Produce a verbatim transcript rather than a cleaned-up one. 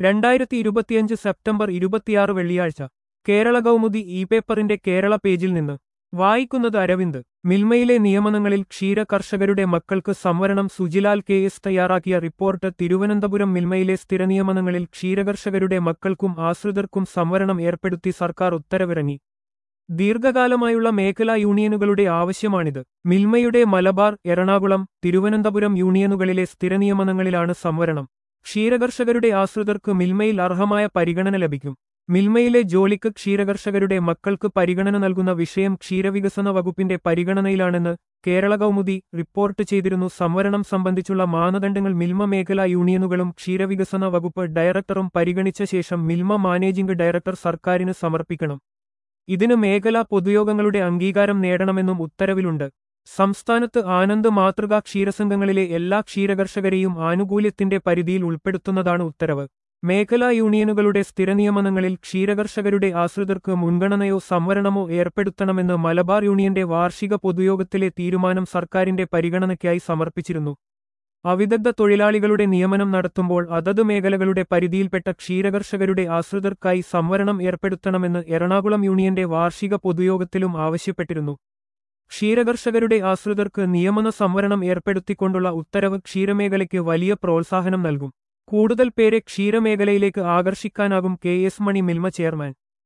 രണ്ടായിരത്തി ഇരുപത്തിയഞ്ച് സെപ്റ്റംബർ ഇരുപത്തിയാറ് വെള്ളിയാഴ്ച കേരള കൗമുദി ഇ പേപ്പറിന്റെ കേരള പേജിൽ നിന്ന് വായിക്കുന്നത് അരവിന്ദ്. മിൽമയിലെ നിയമനങ്ങളിൽ ക്ഷീര കർഷകരുടെ മക്കൾക്ക് സംവരണം. സുജിലാൽ കെ എസ് തയ്യാറാക്കിയ റിപ്പോർട്ട്. തിരുവനന്തപുരം മിൽമയിലെ സ്ഥിരനിയമനങ്ങളിൽ ക്ഷീരകർഷകരുടെ മക്കൾക്കും ആശ്രിതർക്കും സംവരണം ഏർപ്പെടുത്തി സർക്കാർ ഉത്തരവിറങ്ങി. ദീർഘകാലമായുള്ള മേഖലാ യൂണിയനുകളുടെ ആവശ്യമാണിത്. മിൽമയുടെ മലബാർ, എറണാകുളം, തിരുവനന്തപുരം യൂണിയനുകളിലെ സ്ഥിരനിയമനങ്ങളിലാണ് സംവരണം. ക്ഷീരകർഷകരുടെ ആശ്രിതർക്ക് മിൽമയിൽ അർഹമായ പരിഗണന ലഭിക്കും. മിൽമയിലെ ജോലിക്ക് ക്ഷീരകർഷകരുടെ മക്കൾക്ക് പരിഗണന നൽകുന്ന വിഷയം ക്ഷീരവികസന വകുപ്പിന്റെ പരിഗണനയിലാണെന്ന് കേരള കൗമുദി റിപ്പോർട്ട് ചെയ്തിരുന്നു. സംവരണം സംബന്ധിച്ചുള്ള മാനദണ്ഡങ്ങൾ മിൽമ മേഖലാ യൂണിയനുകളും ക്ഷീരവികസന വകുപ്പ് ഡയറക്ടറും പരിഗണിച്ച ശേഷം മിൽമ മാനേജിംഗ് ഡയറക്ടർ സർക്കാരിന് സമർപ്പിക്കണം. ഇതിന് മേഖലാ പൊതുയോഗങ്ങളുടെ അംഗീകാരം നേടണമെന്നും ഉത്തരവിലുണ്ട്. സംസ്ഥാനത്ത് ആനന്ദ് മാതൃകാ ക്ഷീരസംഘങ്ങളിലെ എല്ലാ ക്ഷീരകർഷകരെയും ആനുകൂല്യത്തിന്റെ പരിധിയിൽ ഉൾപ്പെടുത്തുന്നതാണ് ഉത്തരവ്. മേഖലാ യൂണിയനുകളുടെ സ്ഥിരനിയമനങ്ങളിൽ ക്ഷീരകർഷകരുടെ ആശ്രിതർക്ക് മുൻഗണനയോ സംവരണമോ ഏർപ്പെടുത്തണമെന്ന് മലബാർ യൂണിയന്റെ വാർഷിക പൊതുയോഗത്തിലെ തീരുമാനം സർക്കാരിന്റെ പരിഗണനയ്ക്കായി സമർപ്പിച്ചിരുന്നു. അവിദഗ്ധ തൊഴിലാളികളുടെ നിയമനം നടത്തുമ്പോൾ അതത് മേഖലകളുടെ പരിധിയിൽപ്പെട്ട ക്ഷീരകർഷകരുടെ ആശ്രിതർക്കായി സംവരണം ഏർപ്പെടുത്തണമെന്ന് എറണാകുളം യൂണിയന്റെ വാർഷിക പൊതുയോഗത്തിലും ആവശ്യപ്പെട്ടിരുന്നു. ക്ഷീരകർഷകരുടെ ആശ്രിതർക്ക് നിയമന സംവരണം ഏർപ്പെടുത്തിക്കൊണ്ടുള്ള ഉത്തരവ് ക്ഷീരമേഖലയ്ക്ക് വലിയ പ്രോത്സാഹനം നൽകും. കൂടുതൽ പേരെ ക്ഷീരമേഖലയിലേക്ക് ആകർഷിക്കാനാകും. K S Mani, Milma chairman.